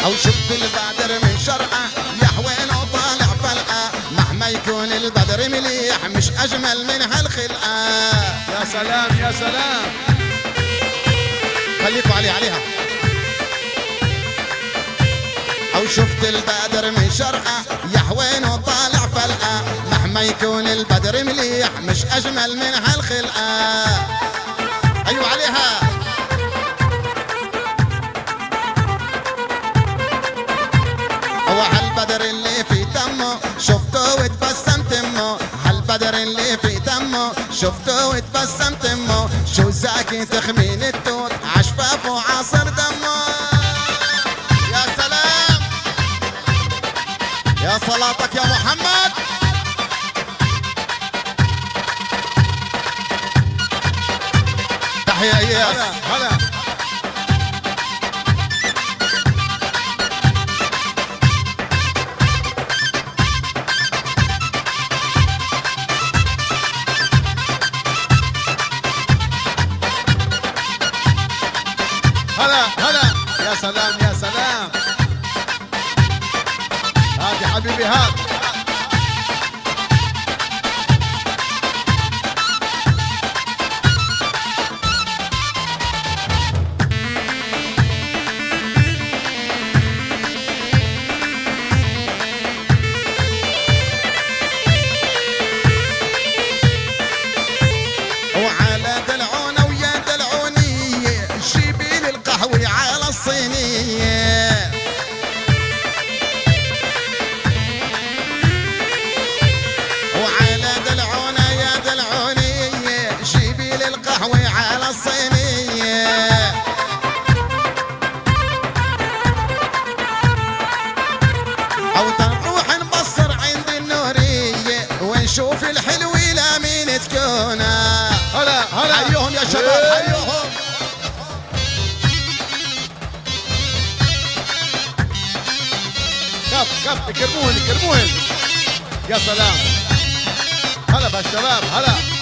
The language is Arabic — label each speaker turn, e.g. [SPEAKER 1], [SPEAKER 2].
[SPEAKER 1] او شفت البدر من شرقه يا حوين وطالع فلقه، مهما يكون البدر مليح مش اجمل من هالخلقه.
[SPEAKER 2] يا سلام يا سلام،
[SPEAKER 1] خليكوا عليها. او شفت البدر من شرقه يا حوين وطالع فلقه، مهما يكون البدر مليح مش اجمل من هالخلقه. ايوه عليها. هو هالبدر اللي في دمه شفته وتبسمت امه، هالبدر اللي في دمه شفته وتبسمت امه، شو زاكي تخمين التوت عشفاف وعاصر دمه. يا سلام يا صلاتك يا محمد. تحية اياس.
[SPEAKER 2] هلا هلا هلا، يا سلام يا سلام، هادي حبيبي هاد.
[SPEAKER 1] وعلى دلعونه ويا دلعوني جيبي لي القهوة على الصينية. وعلى دلعونه يا دلعوني جيبي لي القهوة على الصينية. او تروح نبصر عند النورية ونشوف الحلو لمين تكون.
[SPEAKER 2] هلا هلا،
[SPEAKER 1] حيوهم يا شباب حيوهم.
[SPEAKER 2] كف كف، كرموهن كرموهن. يا سلام، هلا بالشباب هلا.